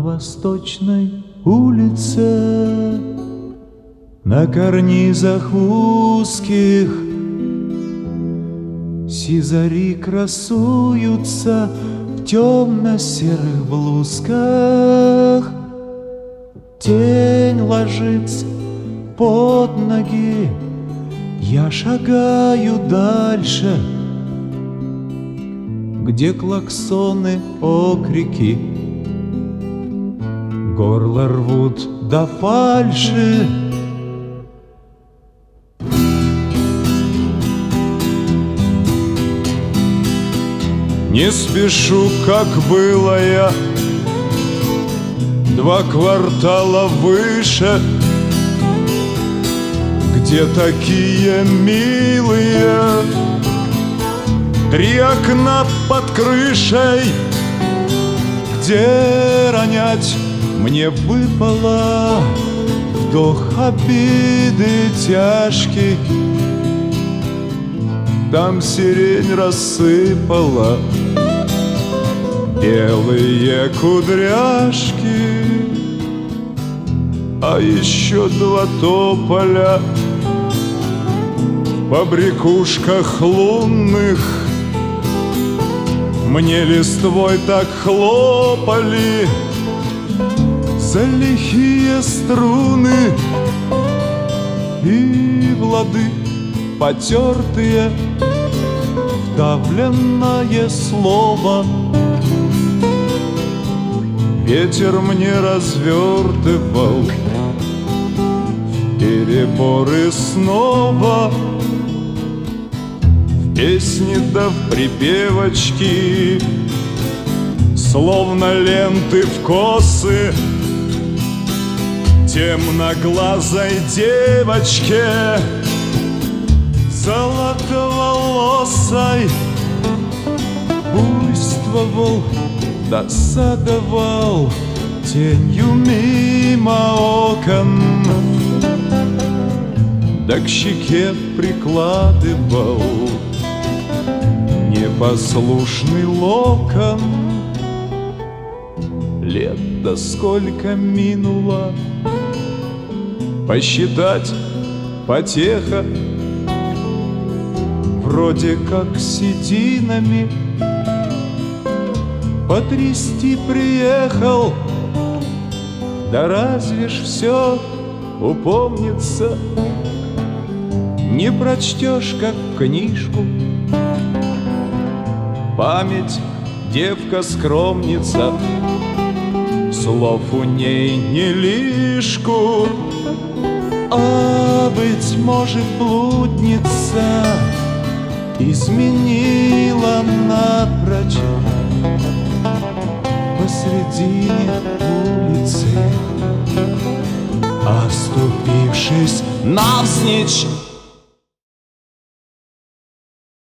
Восточной улице, на карнизах узких сизари красуются в темно-серых блузках. Тень ложится под ноги, я шагаю дальше, где клаксоны, окрики горло рвут до фальши. Не спешу, как было я 2 квартала выше, где такие милые 3 окна под крышей, где ронять мне выпало вдох обиды тяжкий. Там сирень рассыпала белые кудряшки, а еще 2 тополя в побрякушках лунных мне листвой так хлопали за лихие струны, и в лады потертые вдавленное слово ветер мне развертывал в переборы снова, в песни да в припевочки, словно ленты в косы темноглазой девочке, золотоволосой. Буйствовал, досадовал тенью мимо окон, да к щеке прикладывал непослушный локон. Лет-то сколько минуло, посчитать потеха, вроде как сединами потрясти приехал. Да разве ж все упомнится, не прочтешь, как книжку. Память девка-скромница, слов у ней не лишку, а, быть может, блудница изменила напрочь посредине улицы, оступившись навзничь.